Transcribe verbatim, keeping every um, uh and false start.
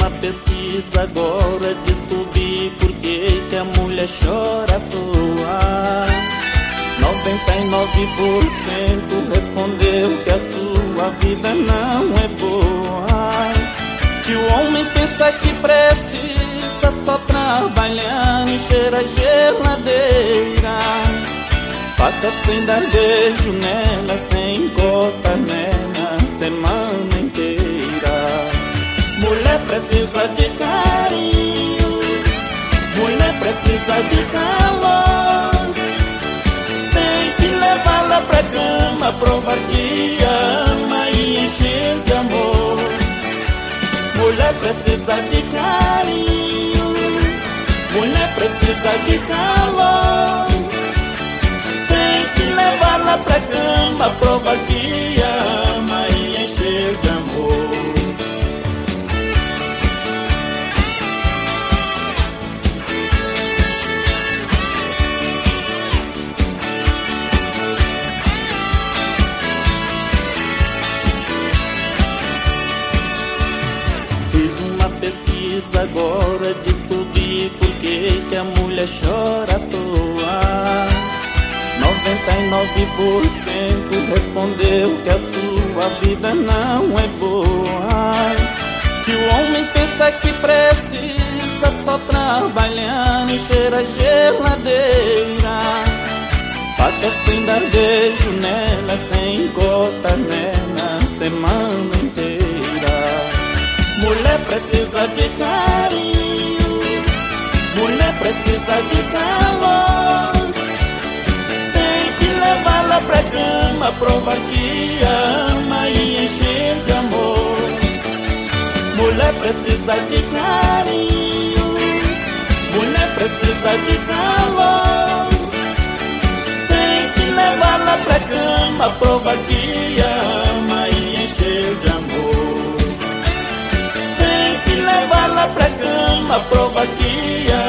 uma pesquisa agora, descobri por que que a mulher chora à toa. noventa e nove por cento respondeu que a sua vida não é boa. Que o homem pensa que precisa só trabalhar, encher a geladeira, passa sem dar beijo nela, sem encostar nela semana inteira. Mulher precisa de carinho, mulher precisa de calor, tem que levá-la pra cama, provar que ama e encher de amor. Mulher precisa de carinho, mulher precisa de calor, tem que levá-la pra cama, provar que ama e encher de amor. Pesquisa agora, descobri por que que a mulher chora à toa. noventa e nove por cento respondeu que a sua vida não é boa. Que o homem pensa que precisa só trabalhar, encher a geladeira, passa sem dar beijo nela, sem encostar nela semana inteira. Mulher precisa de carinho, mulher precisa de calor, tem que levá-la pra cama, provar que ama e encher de amor. Mulher precisa de carinho, mulher precisa de calor, tem que levá-la pra cama, provar que ama e encher de amor. Leva-la pra cama, prova que